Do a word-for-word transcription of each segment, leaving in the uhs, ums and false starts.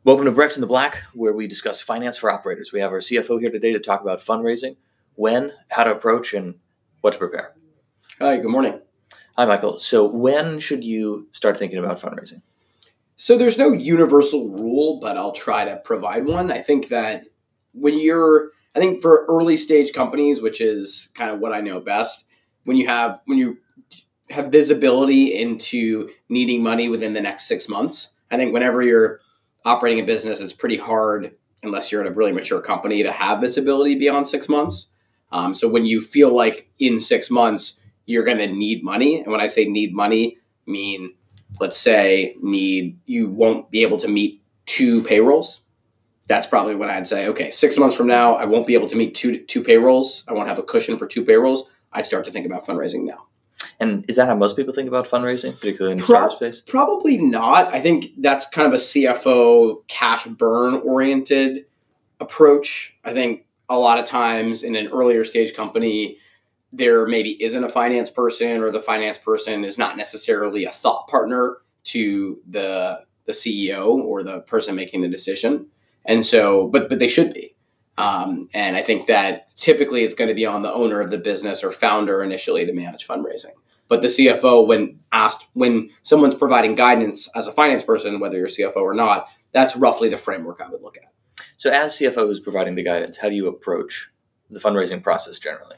Welcome to Brex in the Black, where we discuss finance for operators. We have our C F O here today to talk about fundraising, when, how to approach, and what to prepare. Hi, good morning. Hi, Michael. So when should you start thinking about fundraising? So there's no universal rule, but I'll try to provide one. I think that when you're, I think for early stage companies, which is kind of what I know best, when you have, when you have visibility into needing money within the next six months, I think whenever you're operating a business, it's pretty hard, unless you're in a really mature company, to have visibility beyond six months. Um, so when you feel like in six months, you're going to need money. And when I say need money, I mean, let's say need, you won't be able to meet two payrolls. That's probably when I'd say, okay, six months from now, I won't be able to meet two, two payrolls. I won't have a cushion for two payrolls. I'd start to think about fundraising now. And is that how most people think about fundraising, particularly in the startup space? Probably not. I think that's kind of a C F O cash burn oriented approach. I think a lot of times in an earlier stage company, there maybe isn't a finance person, or the finance person is not necessarily a thought partner to the the C E O or the person making the decision. And so, but but they should be. Um, and I think that typically it's going to be on the owner of the business or founder initially to manage fundraising. But the C F O, when asked, when someone's providing guidance as a finance person, whether you're C F O or not, that's roughly the framework I would look at. So as C F O who's providing the guidance, how do you approach the fundraising process generally?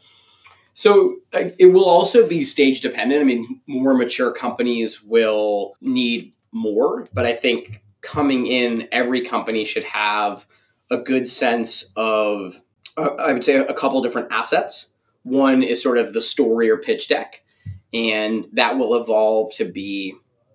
So uh, it will also be stage dependent. I mean, more mature companies will need more, but I think coming in, every company should have a good sense of, uh, I would say, a couple different assets. One is sort of the story or pitch deck, and that will evolve to be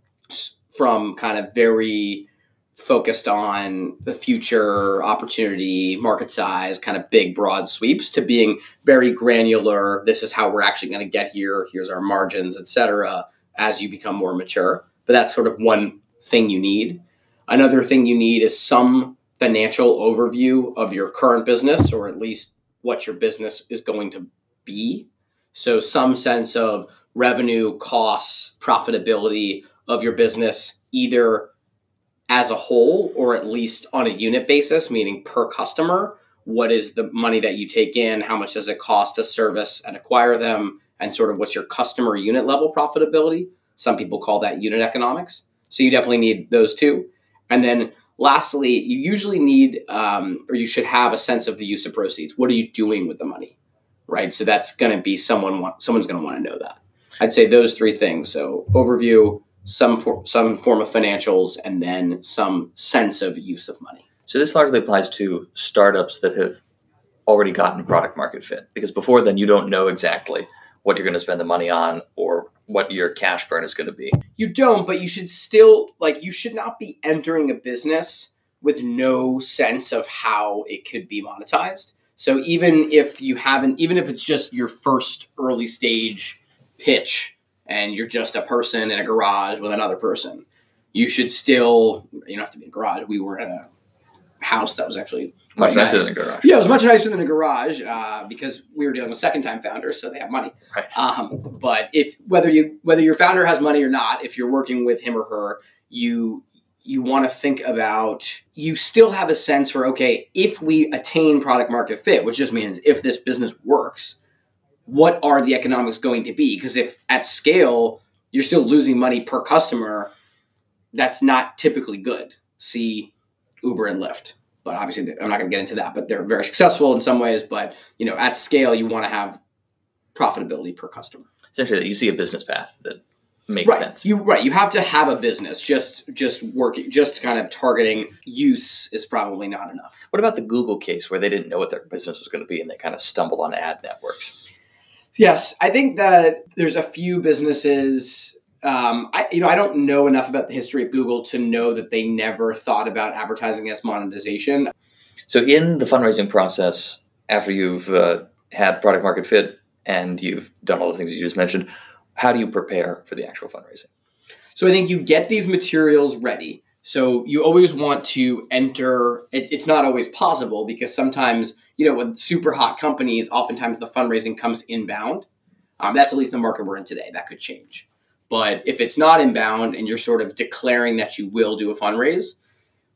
from kind of very focused on the future opportunity, market size, kind of big, broad sweeps, to being very granular. This is how we're actually going to get here. Here's our margins, et cetera, as you become more mature. But that's sort of one thing you need. Another thing you need is some financial overview of your current business, or at least what your business is going to be. So some sense of revenue, costs, profitability of your business, either as a whole or at least on a unit basis, meaning per customer. What is the money that you take in? How much does it cost to service and acquire them? And sort of what's your customer unit level profitability? Some people call that unit economics. So you definitely need those two. And then lastly, you usually need, um, or you should have a sense of the use of proceeds. What are you doing with the money, right? So that's going to be someone, someone's going to want to know that. I'd say those three things. So overview, some for, some form of financials, and then some sense of use of money. So this largely applies to startups that have already gotten product market fit, because before then you don't know exactly what you're going to spend the money on or what your cash burn is going to be. You don't, but you should still, like, you should not be entering a business with no sense of how it could be monetized. So even if you haven't, even if it's just your first early stage pitch and you're just a person in a garage with another person, you should still, you don't have to be in a garage. We were in a house that was actually much nice. nicer than a garage. Yeah, it was much nicer than a garage uh, because we were dealing with second-time founders, so they have money. Right. Um, but if whether you whether your founder has money or not, if you're working with him or her, you you want to think about, you still have a sense for, okay, if we attain product market fit, which just means if this business works, what are the economics going to be? Because if at scale you're still losing money per customer, that's not typically good. See Uber and Lyft. But obviously, I'm not going to get into that, but they're very successful in some ways. But, you know, at scale, you want to have profitability per customer. Essentially, you see a business path that makes right. sense. You right. You have to have a business. Just just working, just kind of targeting use is probably not enough. What about the Google case where they didn't know what their business was going to be and they kind of stumbled on ad networks? Yes, I think that there's a few businesses. Um, I, you know, I don't know enough about the history of Google to know that they never thought about advertising as monetization. So in the fundraising process, after you've uh, had product market fit and you've done all the things you just mentioned, how do you prepare for the actual fundraising? So I think you get these materials ready. So you always want to enter, it, it's not always possible because sometimes, you know, with super hot companies, oftentimes the fundraising comes inbound. Um, that's at least the market we're in today. That could change. But if it's not inbound and you're sort of declaring that you will do a fundraise,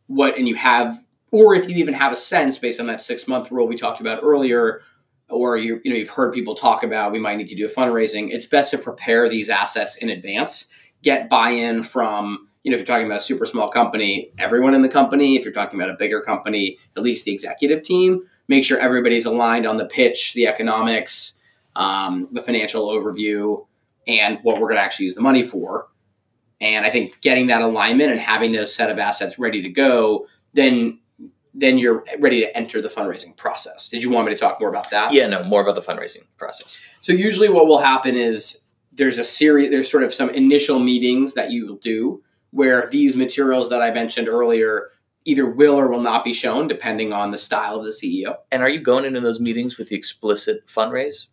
what, and you have, or if you even have a sense based on that six month rule we talked about earlier, or you you know you've heard people talk about we might need to do a fundraising, it's best to prepare these assets in advance, get buy-in from, you know, if you're talking about a super small company, everyone in the company. If you're talking about a bigger company, at least the executive team. Make sure everybody's aligned on the pitch, the economics, um, the financial overview, and what we're going to actually use the money for. And I think getting that alignment and having those set of assets ready to go, then then you're ready to enter the fundraising process. Did you want me to talk more about that? Yeah, no, more about the fundraising process. So usually what will happen is there's a series, there's sort of some initial meetings that you will do where these materials that I mentioned earlier either will or will not be shown depending on the style of the C E O. And are you going into those meetings with the explicit fundraise?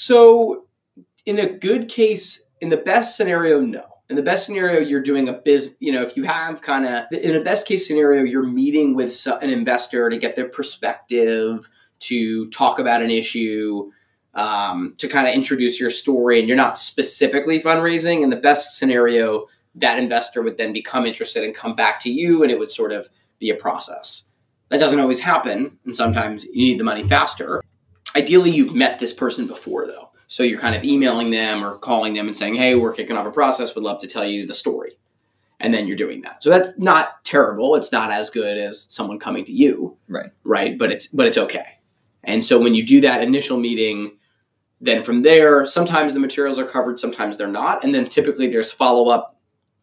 So in a good case, in the best scenario, no. In the best scenario, you're doing a biz, you know, if you have kind of, in a best case scenario, you're meeting with an investor to get their perspective, to talk about an issue, um, to kind of introduce your story, and you're not specifically fundraising. In the best scenario, that investor would then become interested and come back to you, and it would sort of be a process. That doesn't always happen, and sometimes you need the money faster. Ideally, you've met this person before, though. So you're kind of emailing them or calling them and saying, hey, we're kicking off a process. Would love to tell you the story. And then you're doing that. So that's not terrible. It's not as good as someone coming to you. Right. Right. But it's but it's okay. And so when you do that initial meeting, then from there, sometimes the materials are covered, sometimes they're not. And then typically there's follow-up,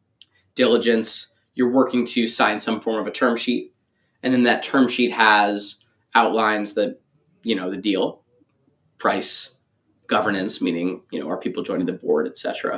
diligence. You're working to sign some form of a term sheet. And then that term sheet has outlines the, you know, the deal, price, governance, meaning, you know, are people joining the board, et cetera,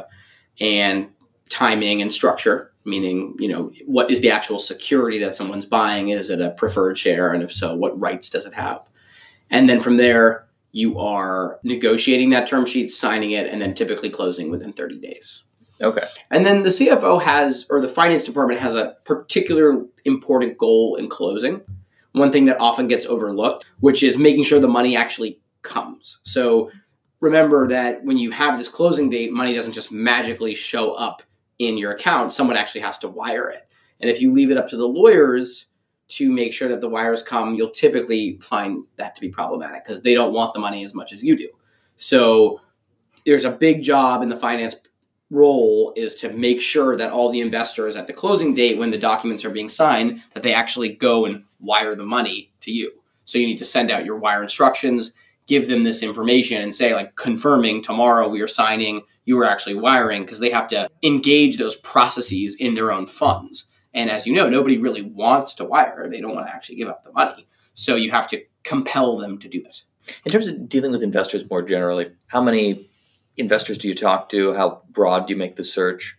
and timing and structure, meaning, you know, what is the actual security that someone's buying? Is it a preferred share? And if so, what rights does it have? And then from there, you are negotiating that term sheet, signing it, and then typically closing within thirty days. Okay. And then the C F O has, or the finance department has a particular important goal in closing. One thing that often gets overlooked, which is making sure the money actually comes. So remember that when you have this closing date, money doesn't just magically show up in your account. Someone actually has to wire it. And if you leave it up to the lawyers to make sure that the wires come, you'll typically find that to be problematic because they don't want the money as much as you do. So there's a big job in the finance role is to make sure that all the investors at the closing date, when the documents are being signed, that they actually go and wire the money to you. So you need to send out your wire instructions, give them this information and say, like, confirming tomorrow we are signing, you are actually wiring, because they have to engage those processes in their own funds. And as you know, nobody really wants to wire. They don't want to actually give up the money. So you have to compel them to do it. In terms of dealing with investors more generally, how many investors do you talk to? How broad do you make the search?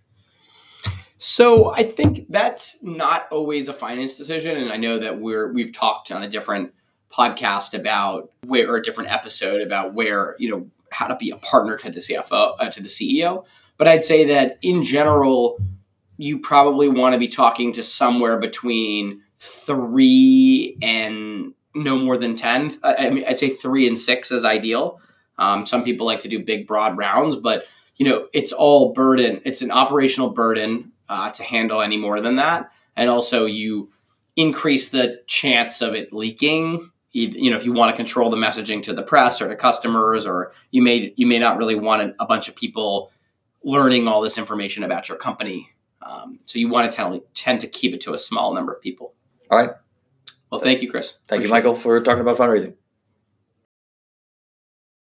So I think that's not always a finance decision. And I know that we're, we've talked on a different podcast about where, or a different episode about where, you know, how to be a partner to the C F O, uh, to the C E O. But I'd say that in general, you probably want to be talking to somewhere between three and no more than ten. I mean, I'd say three and six is ideal. Um, some people like to do big, broad rounds, but, you know, it's all burden. It's an operational burden uh, to handle any more than that. And also you increase the chance of it leaking. You know, if you want to control the messaging to the press or to customers, or you may you may not really want a bunch of people learning all this information about your company. Um, so you want to tend, tend to keep it to a small number of people. All right. Well, thank you, Chris. Thank Appreciate you, Michael, for talking about fundraising.